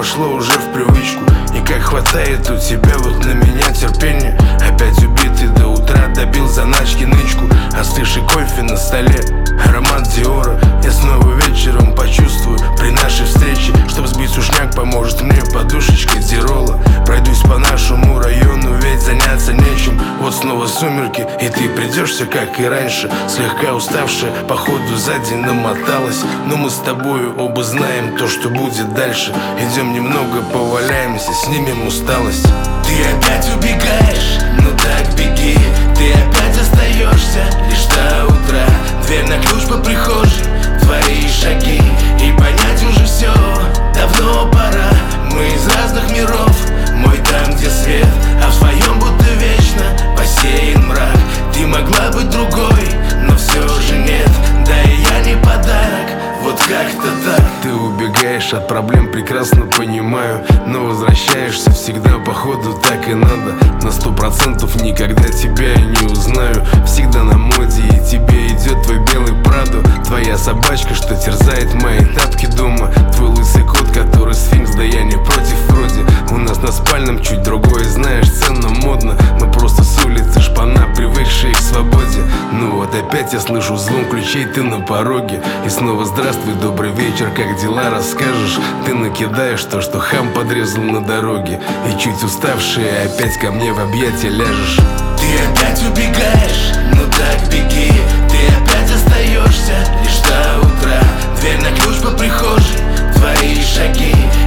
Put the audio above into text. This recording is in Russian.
вошло уже в привычку. И как хватает у тебя вот на меня терпения. Опять убитый до утра, добил заначки нычку. Остывший кофе на столе, аромат Диора. Я снова вечером почувствую при нашей встрече. Чтоб сбить сушняк, поможет мне подушечка Дирола. Пройдусь по нашему району, ведь заняться нечем. Вот снова сумерки, и ты придешься, как и раньше. Слегка уставшая, походу за день намоталась. Но мы с тобою оба знаем то, что будет дальше. Идем немного поваляемся, снимем усталость. Ты опять убегаешь, ну так беги. Ты опять остаешься лишь до утра. Дверь на ключ по прихожей, твои шаги. И понять уже все давно пора. Мы из разных миров, мой там, где свет, а в своем будто вечно посеян мрак. Ты могла быть другой, но все же нет. Да и я не подарок, вот как-то так. Ты убегаешь от проблем, прекрасно понимаю. Но возвращаешься всегда, походу так и надо. На 100% никогда тебя я не узнаю. Всегда на моде, и тебе идет твой белый Прадо. Твоя собачка, что терзает мои тапки дома. Твой лысый кот, который сфинкс, да я не против вроде. У нас на спальном чуть другое, знаешь, ценно, модно. Мы просто с улицы шпана, привыкшие к свободе. Ну вот опять я слышу звон ключей, ты на пороге. И снова здравствуй, добрый вечер, как дела, расскажешь? Ты накидаешь то, что хам подрезал на дороге. И чуть уставший опять ко мне в объятия ляжешь. Ты опять убегаешь, ну так беги. Ты опять остаешься лишь до утра. Дверь на ключ по прихожей, твои шаги.